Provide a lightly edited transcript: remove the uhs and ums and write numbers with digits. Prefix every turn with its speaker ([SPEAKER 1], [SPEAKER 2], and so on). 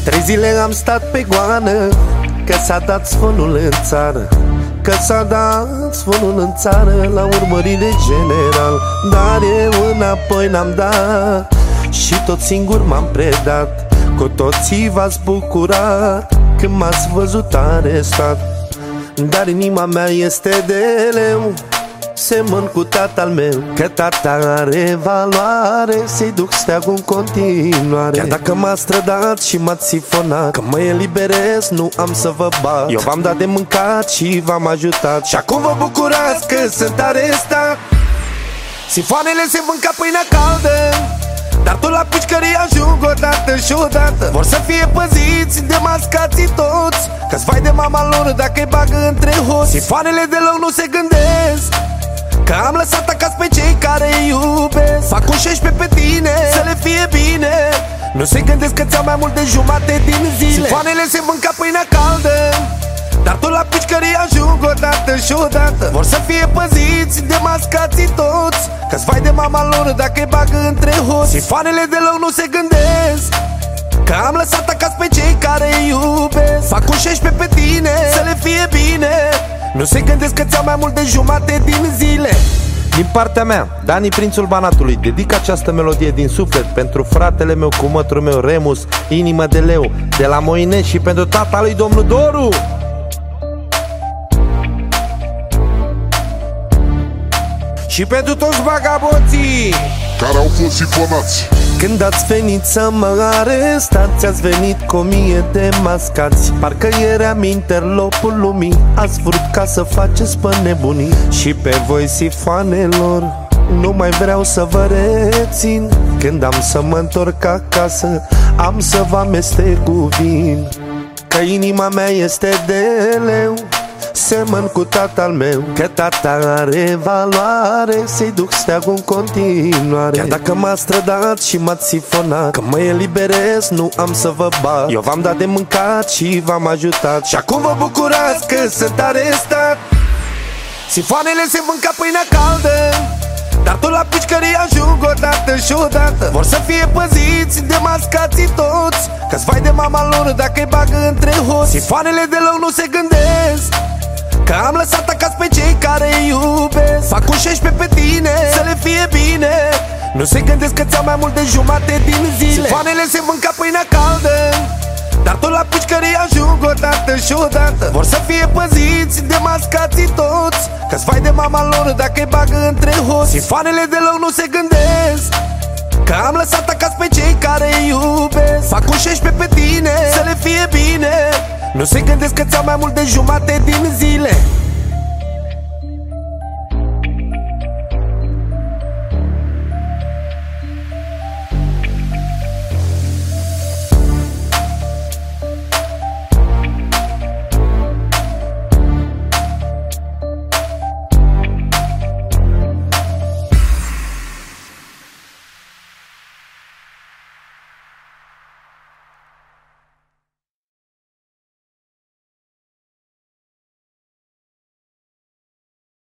[SPEAKER 1] 3 zile am stat pe goană, că s-a dat zvonul în țară, că s-a dat zvonul în țară la urmărire general. Dar eu înapoi n-am dat și tot singur m-am predat. Cu toții v-ați bucurat când m-ați văzut arestat. Dar inima mea este de leu, semăn cu tatăl meu, că tata are valoare, să-i duc steagul în continuare. Chiar dacă m-ați trădat și m-ați sifonat, că mă eliberez, nu am să vă bat. Eu v-am dat de mâncat și v-am ajutat, și acum vă bucurați că sunt arestat. Sifoanele se vând ca pâinea caldă, dar tot la pușcării ajung odată și odată. Vor să fie păziți de mascații toți, că-ți vai de mama lor dacă-i bagă între hoți. Sifoanele deloc nu se gândesc că am lăsat acasă pe cei care îi iubesc. Fac un 16 pe tine, să le fie bine. Nu se gândesc că ți-au mai mult de jumate din zile. Sifoanele se vând ca pâinea caldă, dar tot la pușcării ajung odată și odată. Vor să fie păziți de mascații toți, că-ți vai de mama lor dacă-i bagă între hoți. Sifoanele deloc nu se gândesc că am lăsat acasă pe cei care îi iubesc. Fac un 16 pe tine, să le fie bine. Nu se gândesc că ți-au mai mult de jumate din zile. Din partea mea, Dani Prințul Banatului, dedic această melodie din suflet pentru fratele meu cu mătrul meu Remus, inimă de leu, de la Moinești, și pentru tata lui domnul Doru. Și pentru toți vagabonții
[SPEAKER 2] care au fost sifonați.
[SPEAKER 1] Când ați venit să mă arestați, ați venit cu 1000 de mascați. Parcă eram interlopul lumii, ați vrut ca să faceți pe nebunii. Și pe voi, sifoanelor, nu mai vreau să vă rețin. Când am să mă întorc acasă, am să vă amestec cu vin. Că inima mea este de leu, semăn cu tatăl meu, că tata are valoare, să-i duc steagul în continuare. Chiar dacă m-ați trădat și m-ați sifonat, că mă eliberez, nu am să vă bat. Eu v-am dat de mâncat și v-am ajutat, și acum vă bucurați că sunt arestat. Sifoanele se vând ca pâinea caldă, dar tot la pușcării ajung odată și odată. Vor să fie păziți de mascații toți, că-ți vai de mama lor dacă-i bagă între hoți. Sifoanele deloc nu se gândesc că am lăsat acasă pe cei care îi iubesc. Fac un 16 pe tine, să le fie bine. Nu se gândesc că ți-au mai mult de jumate din zile. Sifoanele se vând ca pâinea caldă, dar tot la pușcării ajung odată și odată. Vor să fie păziți de mascații toți, că-ți vai de mama lor dacă-i bagă între hoți. Sifoanele deloc nu se gândesc că am lăsat acasă pe cei care îi iubesc. Fac un 16 pe tine, să le fie bine. Nu se gândesc că ți-au mai mult de jumate din zile.